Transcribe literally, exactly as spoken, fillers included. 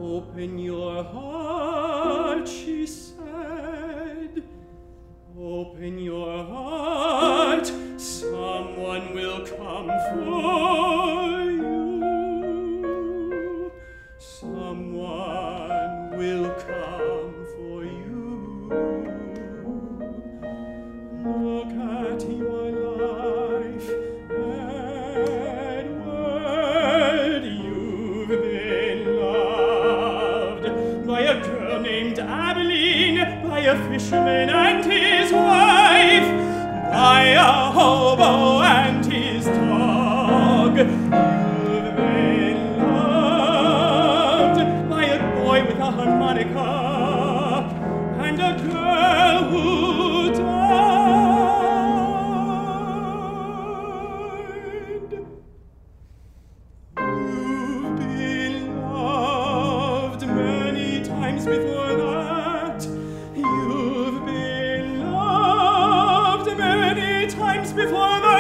Open your heart, she said. Open your heart, someone will come for you. Someone will come for you. Look at your life, Edward. You've been loved by a girl named Abilene, by a fisherman and his wife, by a hobo and his dog. You've been loved by a boy with a harmonica and a girl who died. You've been loved many times before that. You've been loved many times before that.